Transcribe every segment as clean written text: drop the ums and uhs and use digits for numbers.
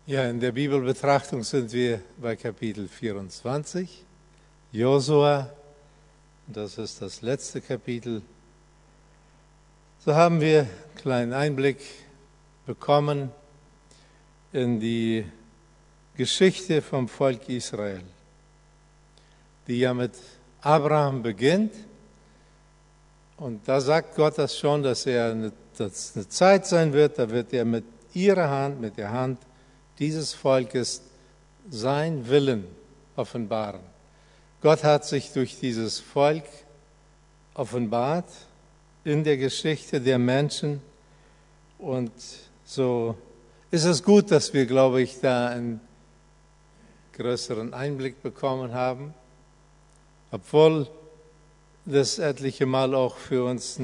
Ja, in der Bibelbetrachtung sind wir bei Kapitel 24, Josua. Das ist das letzte Kapitel. So haben wir einen kleinen Einblick bekommen in die Geschichte vom Volk Israel, die ja mit Abraham beginnt. Und da sagt Gott das schon, dass eine Zeit sein wird, da wird er mit ihrer Hand, mit der Hand dieses Volkes sein Willen offenbaren. Gott hat sich durch dieses Volk offenbart in der Geschichte der Menschen. Und so ist es gut, dass wir, glaube ich, da einen größeren Einblick bekommen haben, obwohl das etliche Mal auch für uns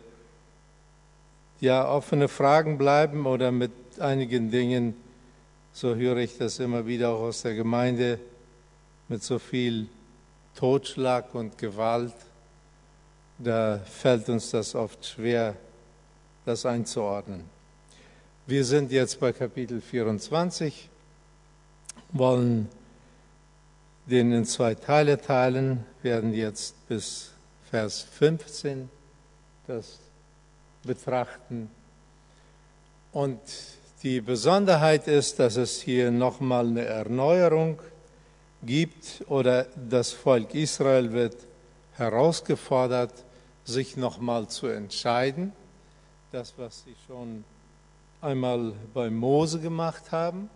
offene Fragen bleiben oder mit einigen Dingen, so höre ich das immer wieder auch aus der Gemeinde, mit so viel Totschlag und Gewalt, da fällt uns das oft schwer, das einzuordnen. Wir sind jetzt bei Kapitel 24, wollen den in 2 Teile teilen, werden jetzt bis Vers 15 das betrachten. Und die Besonderheit ist, dass es hier nochmal eine Erneuerung gibt oder das Volk Israel wird herausgefordert, sich nochmal zu entscheiden. Das, was sie schon einmal bei Mose gemacht haben,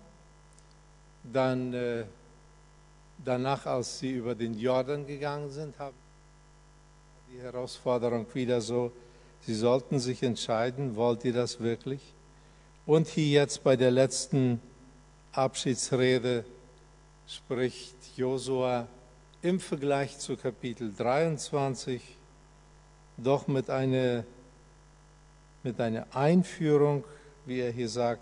dann danach, als sie über den Jordan gegangen sind, haben die Herausforderung wieder so, sie sollten sich entscheiden, wollt ihr das wirklich? Und hier jetzt bei der letzten Abschiedsrede spricht Josua im Vergleich zu Kapitel 23 doch mit einer Einführung, wie er hier sagt,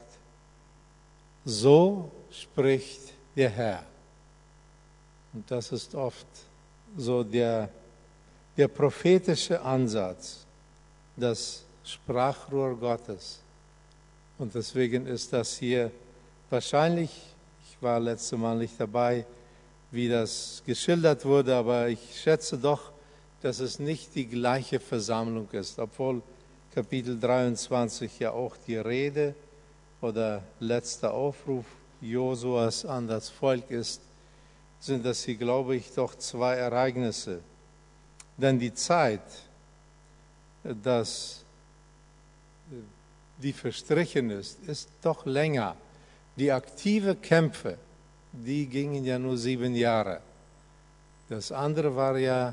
so spricht der Herr. Und das ist oft so der prophetische Ansatz, das Sprachrohr Gottes. Und deswegen ist das hier wahrscheinlich, ich war letztes Mal nicht dabei, wie das geschildert wurde, aber ich schätze doch, dass es nicht die gleiche Versammlung ist, obwohl Kapitel 23 ja auch die Rede oder letzter Aufruf Josuas an das Volk ist, sind das hier, glaube ich, doch 2 Ereignisse. Denn die Zeit, dass die verstrichen ist doch länger. Die aktive Kämpfe, die gingen ja nur 7 Jahre. Das andere war ja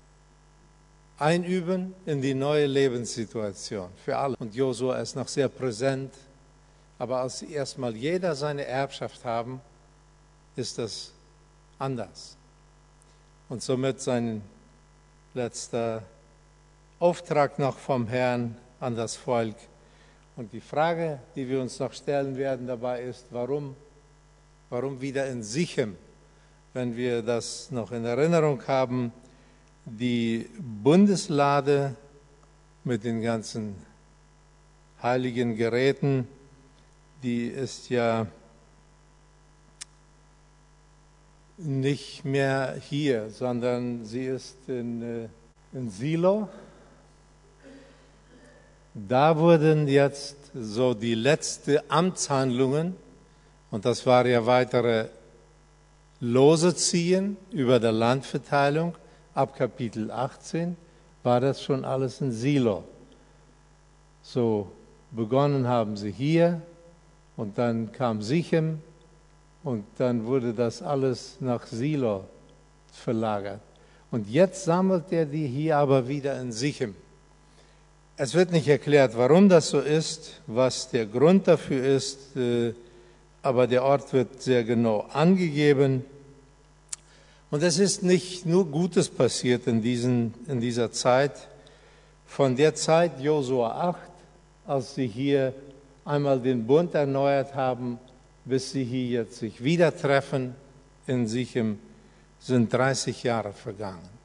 Einüben in die neue Lebenssituation für alle. Und Josua ist noch sehr präsent. Aber als erstmal jeder seine Erbschaft haben, ist das anders. Und somit sein letzter Auftrag noch vom Herrn an das Volk. Und die Frage, die wir uns noch stellen werden dabei ist, warum wieder in Sichem? Wenn wir das noch in Erinnerung haben, die Bundeslade mit den ganzen heiligen Geräten, die ist ja nicht mehr hier, sondern sie ist in Silo. Da wurden jetzt so die letzten Amtshandlungen, und das war ja weitere Lose ziehen über der Landverteilung, ab Kapitel 18 war das schon alles in Silo. So begonnen haben sie hier und dann kam Sichem und dann wurde das alles nach Silo verlagert. Und jetzt sammelt er die hier aber wieder in Sichem. Es wird nicht erklärt, warum das so ist, was der Grund dafür ist, aber der Ort wird sehr genau angegeben. Und es ist nicht nur Gutes passiert in dieser Zeit. Von der Zeit Josua 8, als sie hier einmal den Bund erneuert haben, bis sie hier jetzt sich wieder treffen in Sichem, sind 30 Jahre vergangen.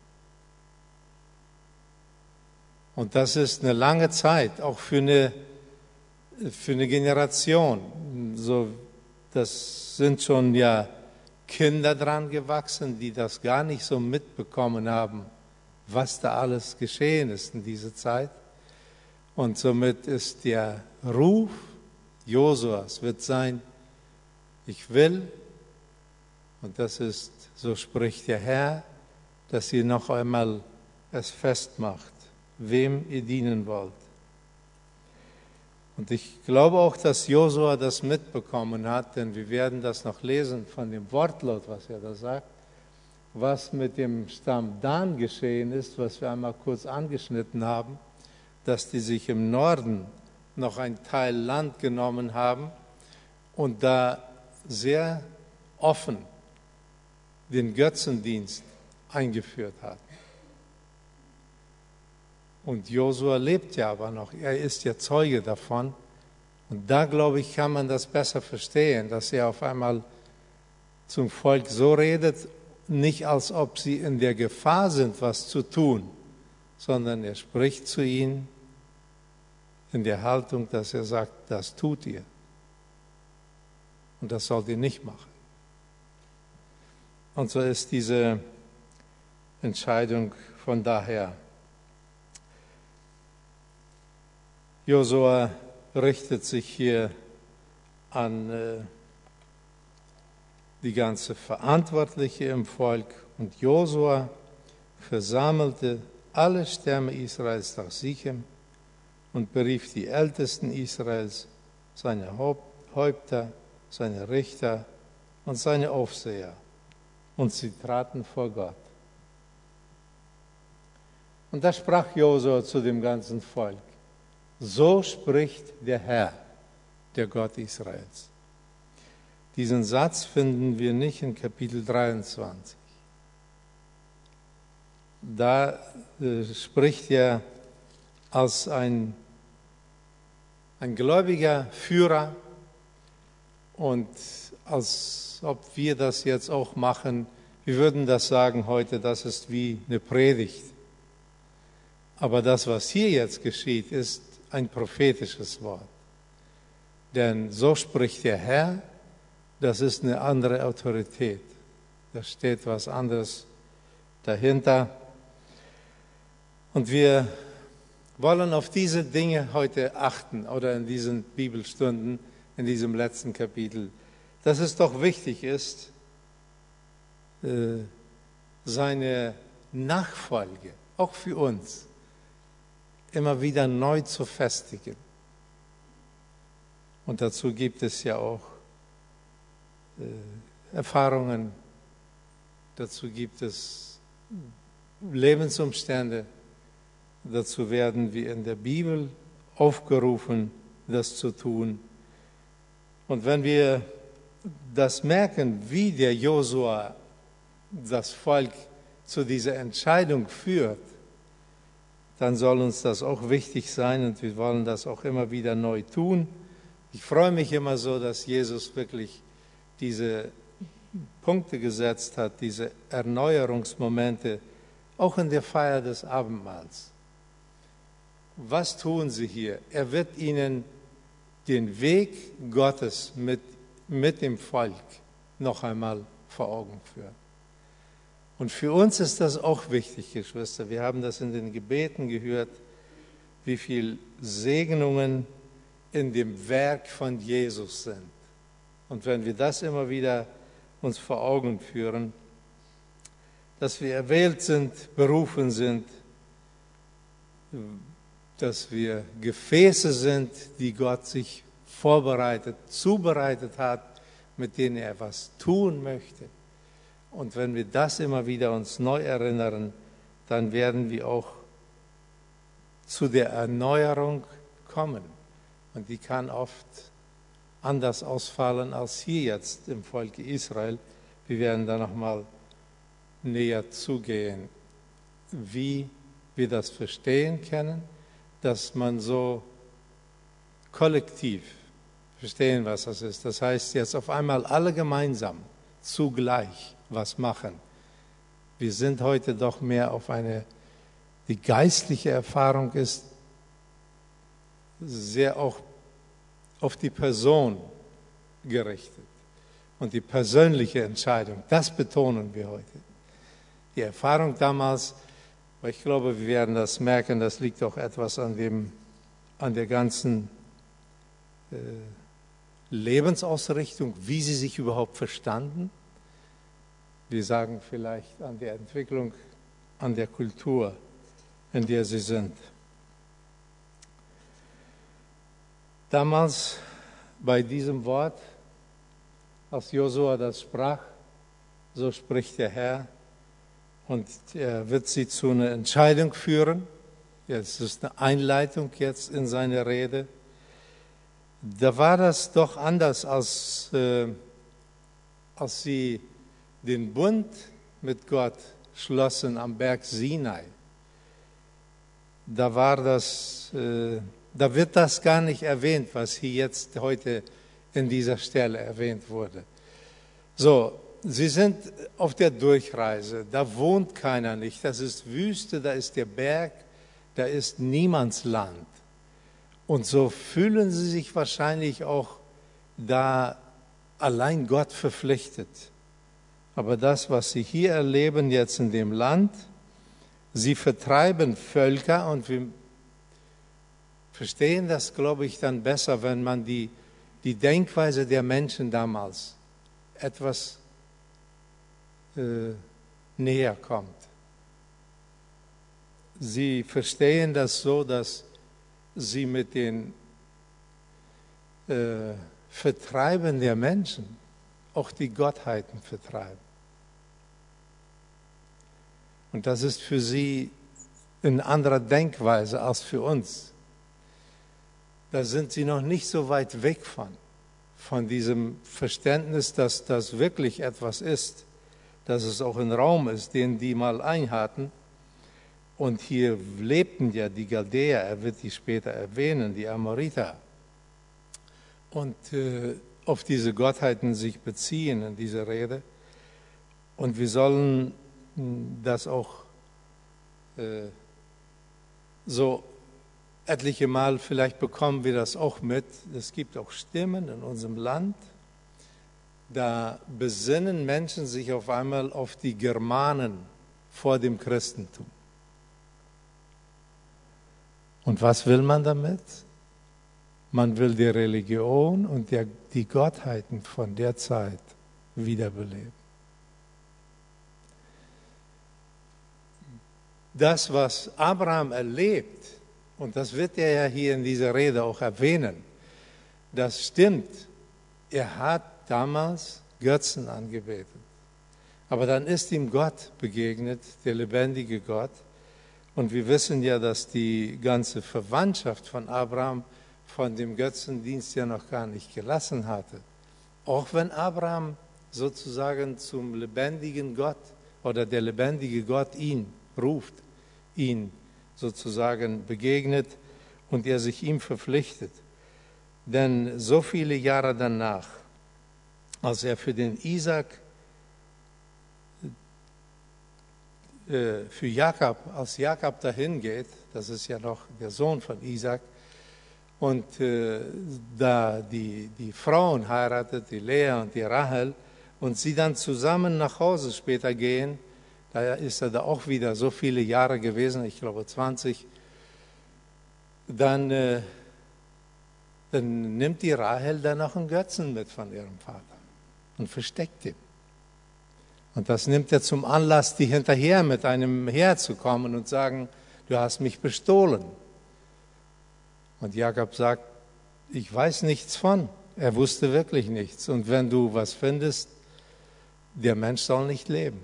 Und das ist eine lange Zeit, auch für eine Generation. So das sind schon ja Kinder dran gewachsen, die das gar nicht so mitbekommen haben, was da alles geschehen ist in dieser Zeit. Und somit ist der Ruf Josuas wird sein, ich will, und das ist, so spricht der Herr, dass ihr noch einmal es festmacht, wem ihr dienen wollt. Und ich glaube auch, dass Josua das mitbekommen hat, denn wir werden das noch lesen von dem Wortlaut, was er da sagt, was mit dem Stamm Dan geschehen ist, was wir einmal kurz angeschnitten haben, dass die sich im Norden noch ein Teil Land genommen haben und da sehr offen den Götzendienst eingeführt hat. Und Josua lebt ja aber noch, er ist ja Zeuge davon. Und da, glaube ich, kann man das besser verstehen, dass er auf einmal zum Volk so redet, nicht als ob sie in der Gefahr sind, was zu tun, sondern er spricht zu ihnen in der Haltung, dass er sagt, das tut ihr. Und das sollt ihr nicht machen. Und so ist diese Entscheidung von daher. Josua richtet sich hier an die ganze Verantwortliche im Volk und Josua versammelte alle Stämme Israels nach Sichem und berief die Ältesten Israels, seine Häupter, seine Richter und seine Aufseher, und sie traten vor Gott. Und da sprach Josua zu dem ganzen Volk: So spricht der Herr, der Gott Israels. Diesen Satz finden wir nicht in Kapitel 23. Da spricht er als ein gläubiger Führer und als ob wir das jetzt auch machen. Wir würden das sagen heute, das ist wie eine Predigt. Aber das, was hier jetzt geschieht, ist ein prophetisches Wort. Denn so spricht der Herr, das ist eine andere Autorität. Da steht was anderes dahinter. Und wir wollen auf diese Dinge heute achten oder in diesen Bibelstunden, in diesem letzten Kapitel, dass es doch wichtig ist, seine Nachfolge, auch für uns, immer wieder neu zu festigen. Und dazu gibt es ja auch Erfahrungen, dazu gibt es Lebensumstände, dazu werden wir in der Bibel aufgerufen, das zu tun. Und wenn wir das merken, wie der Josua das Volk zu dieser Entscheidung führt, dann soll uns das auch wichtig sein und wir wollen das auch immer wieder neu tun. Ich freue mich immer so, dass Jesus wirklich diese Punkte gesetzt hat, diese Erneuerungsmomente, auch in der Feier des Abendmahls. Was tun sie hier? Er wird ihnen den Weg Gottes mit dem Volk noch einmal vor Augen führen. Und für uns ist das auch wichtig, Geschwister. Wir haben das in den Gebeten gehört, wie viel Segnungen in dem Werk von Jesus sind. Und wenn wir das immer wieder uns vor Augen führen, dass wir erwählt sind, berufen sind, dass wir Gefäße sind, die Gott sich zubereitet hat, mit denen er was tun möchte. Und wenn wir das immer wieder uns neu erinnern, dann werden wir auch zu der Erneuerung kommen. Und die kann oft anders ausfallen als hier jetzt im Volk Israel. Wir werden da nochmal näher zugehen, wie wir das verstehen können, dass man so kollektiv verstehen, was das ist. Das heißt, jetzt auf einmal alle gemeinsam zugleich was machen. Wir sind heute doch mehr auf die geistliche Erfahrung ist sehr auch auf die Person gerichtet. und die persönliche Entscheidung, das betonen wir heute. Die Erfahrung damals, aber ich glaube, wir werden das merken, das liegt auch etwas an der ganzen Lebensausrichtung, wie sie sich überhaupt verstanden. Wir sagen vielleicht an der Entwicklung, an der Kultur, in der sie sind. Damals bei diesem Wort, als Josua das sprach, so spricht der Herr, und er wird sie zu einer Entscheidung führen. Jetzt ist eine Einleitung jetzt in seine Rede. Da war das doch anders, als sie den Bund mit Gott schlossen am Berg Sinai. Da wird das gar nicht erwähnt, was hier jetzt heute in dieser Stelle erwähnt wurde. So, sie sind auf der Durchreise, da wohnt keiner nicht, das ist Wüste, da ist der Berg, da ist Niemandsland. Und so fühlen sie sich wahrscheinlich auch da allein Gott verpflichtet. Aber das, was sie hier erleben jetzt in dem Land, sie vertreiben Völker, und wir verstehen das, glaube ich, dann besser, wenn man die Denkweise der Menschen damals etwas näher kommt. Sie verstehen das so, dass sie mit den Vertreiben der Menschen auch die Gottheiten vertreiben. Und das ist für sie eine andere Denkweise als für uns. Da sind sie noch nicht so weit weg von diesem Verständnis, dass das wirklich etwas ist, dass es auch ein Raum ist, den die mal einhatten. Und hier lebten ja die Chaldäer, er wird die später erwähnen, die Amoriter. Und auf diese Gottheiten sich beziehen in dieser Rede. Und wir sollen das auch so etliche Mal, vielleicht bekommen wir das auch mit. Es gibt auch Stimmen in unserem Land, da besinnen Menschen sich auf einmal auf die Germanen vor dem Christentum. Und was will man damit? Man will die Religion und die Gottheiten von der Zeit wiederbeleben. Das, was Abraham erlebt, und das wird er ja hier in dieser Rede auch erwähnen, das stimmt. Er hat damals Götzen angebetet. Aber dann ist ihm Gott begegnet, der lebendige Gott. Und wir wissen ja, dass die ganze Verwandtschaft von Abraham von dem Götzendienst ja noch gar nicht gelassen hatte. Auch wenn Abraham sozusagen zum lebendigen Gott oder der lebendige Gott ihn ruft, ihn sozusagen begegnet und er sich ihm verpflichtet. Denn so viele Jahre danach, als er für den Isaak, für Jakob, als Jakob dahin geht, das ist ja noch der Sohn von Isaak, und da die Frauen heiratet, die Lea und die Rahel, und sie dann zusammen nach Hause später gehen, da ist er da auch wieder so viele Jahre gewesen, ich glaube 20, dann nimmt die Rahel dann noch einen Götzen mit von ihrem Vater und versteckt ihn. Und das nimmt er zum Anlass, die hinterher mit einem herzukommen und sagen, du hast mich bestohlen. Und Jakob sagt, ich weiß nichts von. Er wusste wirklich nichts. Und wenn du was findest, der Mensch soll nicht leben.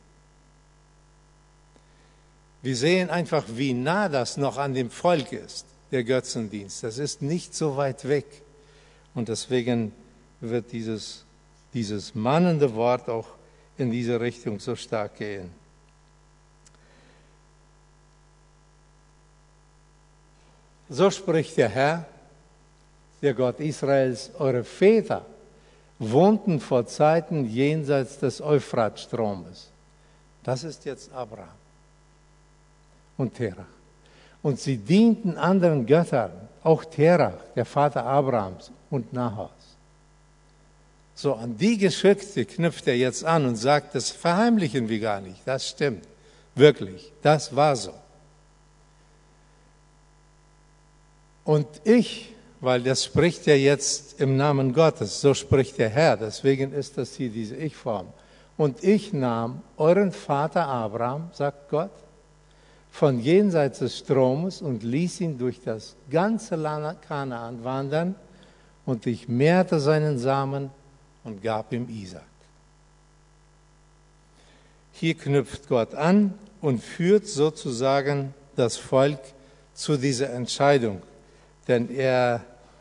Wir sehen einfach, wie nah das noch an dem Volk ist, der Götzendienst. Das ist nicht so weit weg. Und deswegen wird dieses mahnende Wort auch in diese Richtung so stark gehen. So spricht der Herr, der Gott Israels, eure Väter wohnten vor Zeiten jenseits des Euphratstromes. Das ist jetzt Abraham und Terach. Und sie dienten anderen Göttern, auch Terach, der Vater Abrahams und Nahors. So, an die Geschichte knüpft er jetzt an und sagt, das verheimlichen wir gar nicht. Das stimmt. Wirklich. Das war so. Und ich, weil das spricht ja jetzt im Namen Gottes, so spricht der Herr, deswegen ist das hier diese Ich-Form. Und ich nahm euren Vater Abraham, sagt Gott, von jenseits des Stromes und ließ ihn durch das ganze Land Kanaan wandern und ich mehrte seinen Samen und gab ihm Isaak. Hier knüpft Gott an und führt sozusagen das Volk zu dieser Entscheidung. Denn er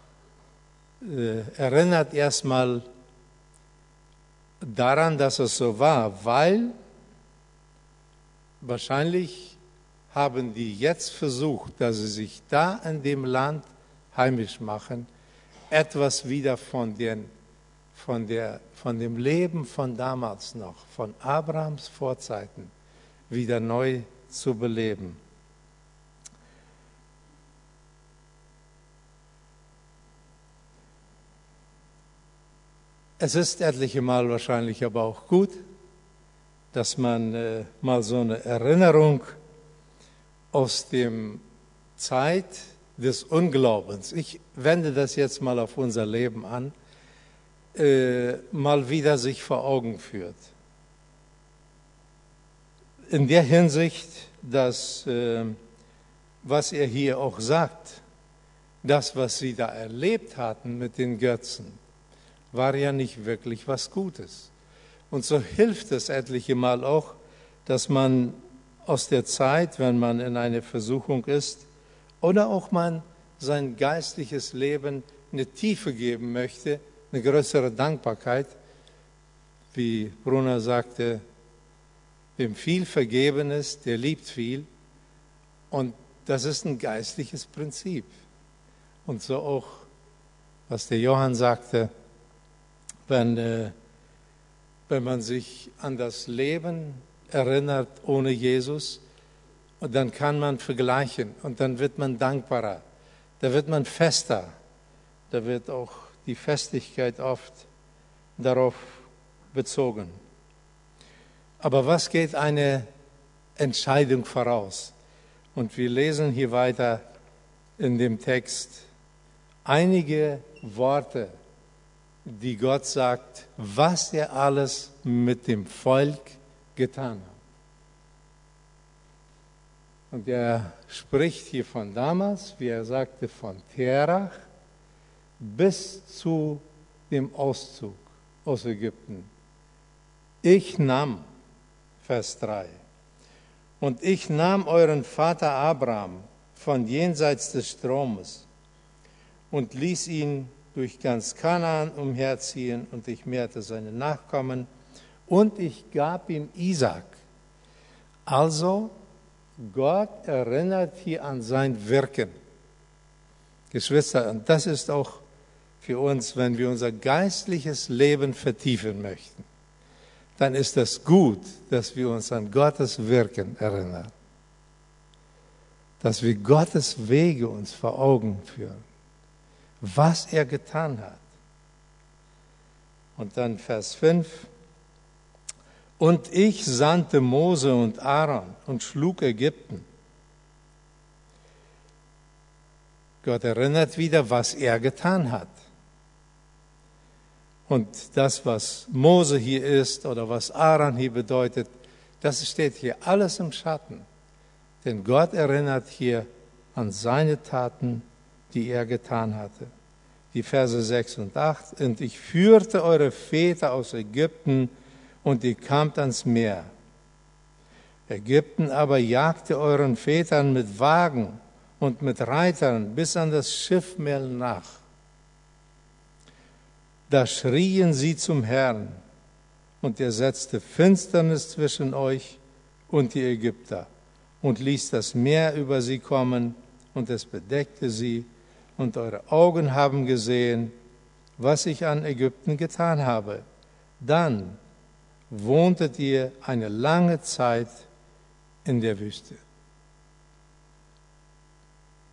erinnert erstmal daran, dass es so war, weil wahrscheinlich haben die jetzt versucht, dass sie sich da in dem Land heimisch machen, etwas wieder von dem Leben von damals noch, von Abrahams Vorzeiten, wieder neu zu beleben. Es ist etliche Mal wahrscheinlich aber auch gut, dass man mal so eine Erinnerung aus dem Zeit des Unglaubens, ich wende das jetzt mal auf unser Leben an, mal wieder sich vor Augen führt. In der Hinsicht, dass, was er hier auch sagt, das, was sie da erlebt hatten mit den Götzen, war ja nicht wirklich was Gutes. Und so hilft es etliche Mal auch, dass man aus der Zeit, wenn man in einer Versuchung ist, oder auch man sein geistliches Leben eine Tiefe geben möchte, eine größere Dankbarkeit, wie Brunner sagte, wem viel vergeben ist, der liebt viel. Und das ist ein geistliches Prinzip. Und so auch, was der Johann sagte, wenn man sich an das Leben erinnert ohne Jesus, und dann kann man vergleichen und dann wird man dankbarer, da wird man fester, da wird auch die Festigkeit oft darauf bezogen. Aber was geht eine Entscheidung voraus? Und wir lesen hier weiter in dem Text einige Worte, die Gott sagt, was er alles mit dem Volk getan hat. Und er spricht hier von damals, wie er sagte, von Terach bis zu dem Auszug aus Ägypten. Ich nahm, Vers 3, und ich nahm euren Vater Abraham von jenseits des Stromes und ließ ihn durch ganz Kanaan umherziehen und ich mehrte seine Nachkommen und ich gab ihm Isaak. Also Gott erinnert hier an sein Wirken. Geschwister, und das ist auch für uns, wenn wir unser geistliches Leben vertiefen möchten, dann ist es gut, dass wir uns an Gottes Wirken erinnern. Dass wir Gottes Wege uns vor Augen führen. Was er getan hat. Und dann Vers 5. Und ich sandte Mose und Aaron und schlug Ägypten. Gott erinnert wieder, was er getan hat. Und das, was Mose hier ist oder was Aaron hier bedeutet, das steht hier alles im Schatten. Denn Gott erinnert hier an seine Taten, die er getan hatte. Die Verse 6 und 8. Und ich führte eure Väter aus Ägypten und ihr kamt ans Meer. Ägypten aber jagte euren Vätern mit Wagen und mit Reitern bis an das Schiffmeer nach. Da schrien sie zum Herrn, und er setzte Finsternis zwischen euch und die Ägypter und ließ das Meer über sie kommen, und es bedeckte sie, und eure Augen haben gesehen, was ich an Ägypten getan habe. Dann wohntet ihr eine lange Zeit in der Wüste.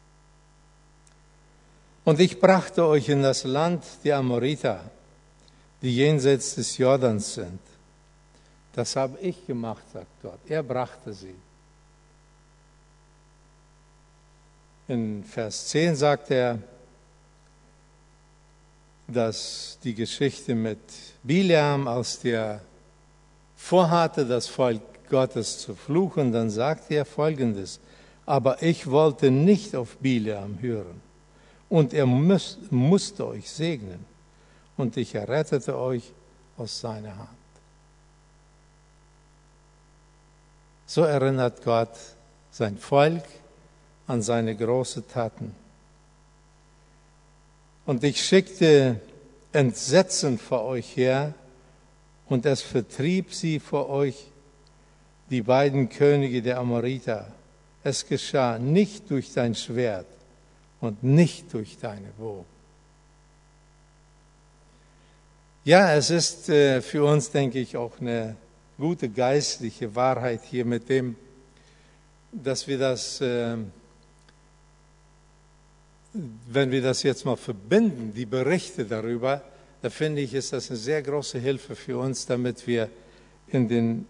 Und ich brachte euch in das Land der Amoriter, die jenseits des Jordans sind. Das habe ich gemacht, sagt Gott. Er brachte sie. In Vers 10 sagt er, dass die Geschichte mit Bileam, als der vorhatte, das Volk Gottes zu fluchen, dann sagt er Folgendes: Aber ich wollte nicht auf Bileam hören, und er musste euch segnen, und ich errettete euch aus seiner Hand. So erinnert Gott sein Volk an seine großen Taten. Und ich schickte Entsetzen vor euch her, und es vertrieb sie vor euch, die beiden Könige der Amoriter. Es geschah nicht durch dein Schwert und nicht durch deine Bogen. Ja, es ist für uns, denke ich, auch eine gute geistliche Wahrheit hier mit dem, dass wir das, wenn wir das jetzt mal verbinden, die Berichte darüber, da finde ich, ist das eine sehr große Hilfe für uns, damit wir in den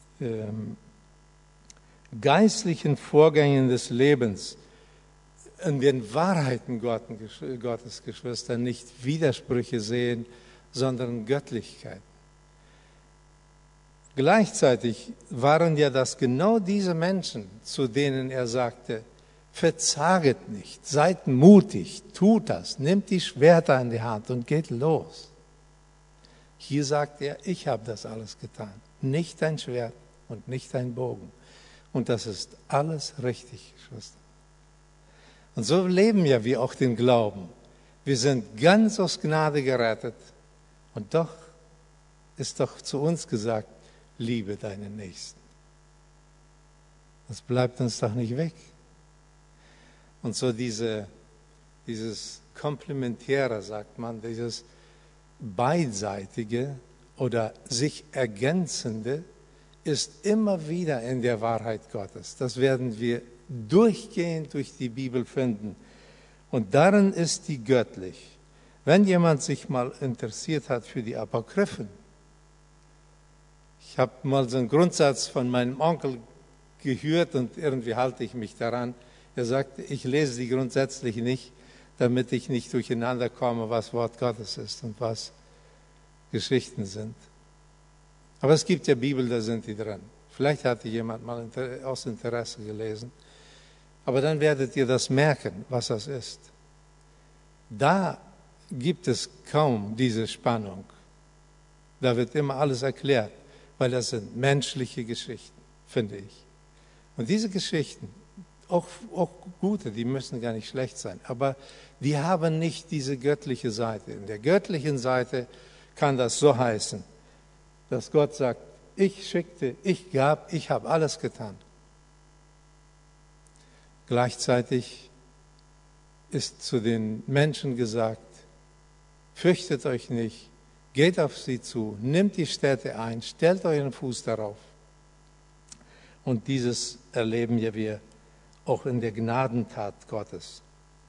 geistlichen Vorgängen des Lebens, in den Wahrheiten Gottes, Geschwister, nicht Widersprüche sehen, sondern Göttlichkeit. Gleichzeitig waren ja das genau diese Menschen, zu denen er sagte, verzaget nicht, seid mutig, tut das, nehmt die Schwerter in die Hand und geht los. Hier sagt er, ich habe das alles getan, nicht dein Schwert und nicht dein Bogen. Und das ist alles richtig, Geschwister. Und so leben ja wir auch den Glauben. Wir sind ganz aus Gnade gerettet. Und doch ist doch zu uns gesagt, liebe deinen Nächsten. Das bleibt uns doch nicht weg. Und so dieses Komplementäre, sagt man, dieses Beidseitige oder sich Ergänzende ist immer wieder in der Wahrheit Gottes. Das werden wir durchgehend durch die Bibel finden. Und darin ist die göttlich. Wenn jemand sich mal interessiert hat für die Apokryphen, ich habe mal so einen Grundsatz von meinem Onkel gehört und irgendwie halte ich mich daran. Er sagte, ich lese die grundsätzlich nicht, damit ich nicht durcheinander komme, was Wort Gottes ist und was Geschichten sind. Aber es gibt ja Bibel, da sind die drin. Vielleicht hatte jemand mal aus Interesse gelesen. Aber dann werdet ihr das merken, was das ist. Da gibt es kaum diese Spannung. Da wird immer alles erklärt, weil das sind menschliche Geschichten, finde ich. Und diese Geschichten, auch gute, die müssen gar nicht schlecht sein, aber die haben nicht diese göttliche Seite. In der göttlichen Seite kann das so heißen, dass Gott sagt, ich schickte, ich gab, ich habe alles getan. Gleichzeitig ist zu den Menschen gesagt, fürchtet euch nicht, geht auf sie zu, nimmt die Städte ein, stellt euren Fuß darauf. Und dieses erleben wir auch in der Gnadentat Gottes.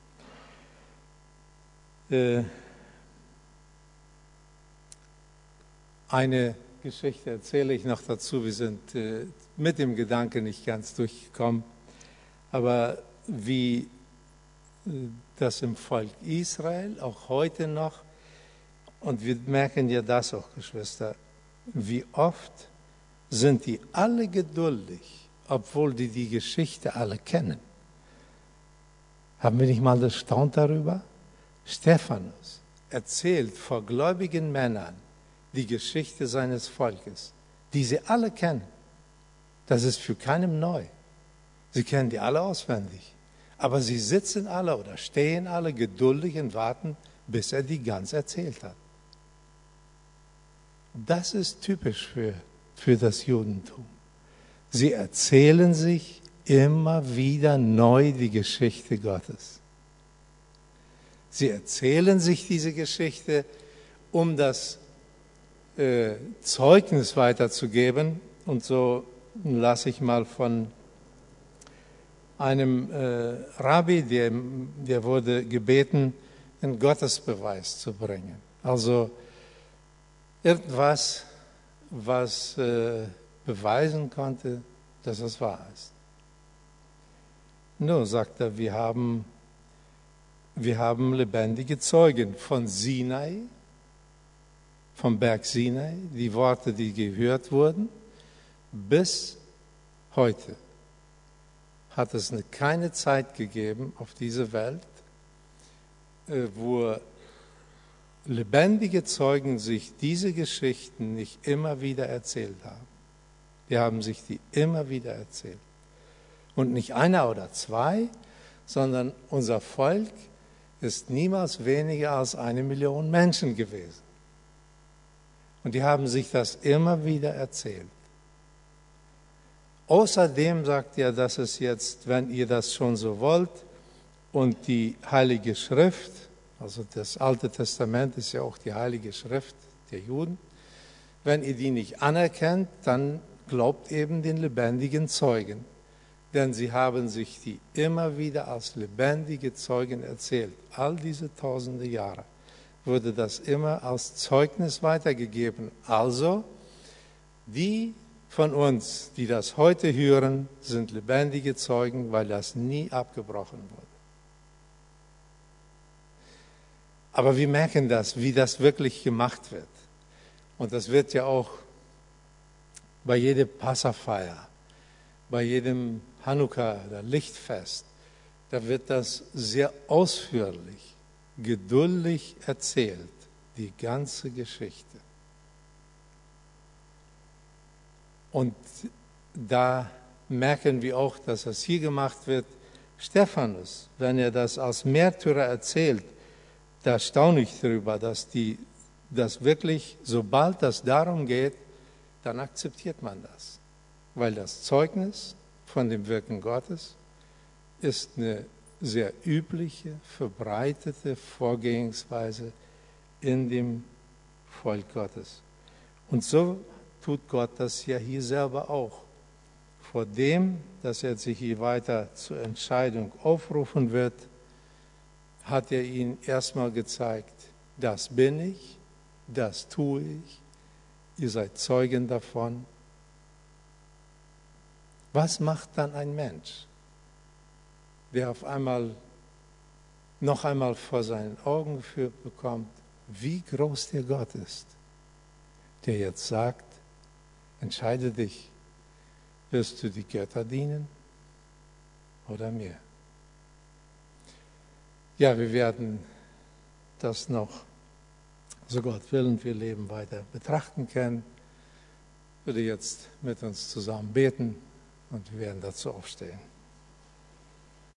Eine Geschichte erzähle ich noch dazu. Wir sind mit dem Gedanken nicht ganz durchgekommen. Aber wie das im Volk Israel, auch heute noch, und wir merken ja das auch, Geschwister, wie oft sind die alle geduldig, obwohl die Geschichte alle kennen. Haben wir nicht mal erstaunt darüber? Stephanus erzählt vor gläubigen Männern die Geschichte seines Volkes, die sie alle kennen. Das ist für keinem neu. Sie kennen die alle auswendig. Aber sie sitzen alle oder stehen alle geduldig und warten, bis er die ganz erzählt hat. Das ist typisch für das Judentum. Sie erzählen sich immer wieder neu die Geschichte Gottes. Sie erzählen sich diese Geschichte, um das Zeugnis weiterzugeben. Und so lasse ich mal von einem Rabbi, der wurde gebeten, einen Gottesbeweis zu bringen. Also irgendwas, was beweisen konnte, dass es wahr ist. Nur, sagt er, wir haben lebendige Zeugen von Sinai, vom Berg Sinai, die Worte, die gehört wurden, bis heute hat es keine Zeit gegeben auf dieser Welt, wo lebendige Zeugen sich diese Geschichten nicht immer wieder erzählt haben. Die haben sich die immer wieder erzählt. Und nicht einer oder zwei, sondern unser Volk ist niemals weniger als 1 Million Menschen gewesen. Und die haben sich das immer wieder erzählt. Außerdem sagt er, dass es jetzt, wenn ihr das schon so wollt, und die Heilige Schrift, also das Alte Testament ist ja auch die Heilige Schrift der Juden, wenn ihr die nicht anerkennt, dann glaubt eben den lebendigen Zeugen. Denn sie haben sich die immer wieder als lebendige Zeugen erzählt. All diese tausende Jahre wurde das immer als Zeugnis weitergegeben. Also, die von uns, die das heute hören, sind lebendige Zeugen, weil das nie abgebrochen wurde. Aber wir merken das, wie das wirklich gemacht wird. Und das wird ja auch bei jeder Passafeier, bei jedem Chanukka oder Lichtfest, da wird das sehr ausführlich, geduldig erzählt, die ganze Geschichte. Und da merken wir auch, dass das hier gemacht wird. Stephanus, wenn er das als Märtyrer erzählt, da staune ich darüber, dass das wirklich, sobald das darum geht, dann akzeptiert man das. Weil das Zeugnis von dem Wirken Gottes ist eine sehr übliche, verbreitete Vorgehensweise in dem Volk Gottes. Und so tut Gott das ja hier selber auch. Vor dem, dass er sich hier weiter zur Entscheidung aufrufen wird, hat er ihnen erstmal gezeigt, das bin ich, das tue ich, ihr seid Zeugen davon. Was macht dann ein Mensch, der auf einmal noch einmal vor seinen Augen geführt bekommt, wie groß der Gott ist, der jetzt sagt, entscheide dich, wirst du die Götter dienen oder mir? Ja, wir werden das noch, so Gott willen, wir leben weiter betrachten können. Ich würde jetzt mit uns zusammen beten und wir werden dazu aufstehen.